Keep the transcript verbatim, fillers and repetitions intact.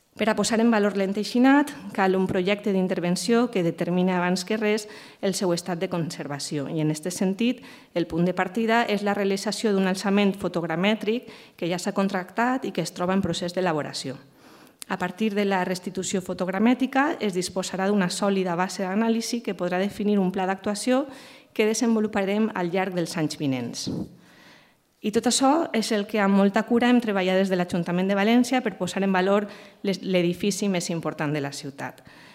Per a posar en valor l'enteixinat, cal un projecte d'intervenció que determini abans que res el seu estat de conservació. I en aquest sentit, el punt de partida és la realització d'un alçament fotogramètric que ja s'ha contractat i que es troba en procés d'elaboració. A partir de la restitució fotogramètrica es disposarà d'una sòlida base d'anàlisi que podrà definir un pla d'actuació que desenvoluparem al llarg dels anys vinents. I tot això és el que amb molta cura hem treballat des de l'Ajuntament de València per posar en valor l'edifici més important de la ciutat.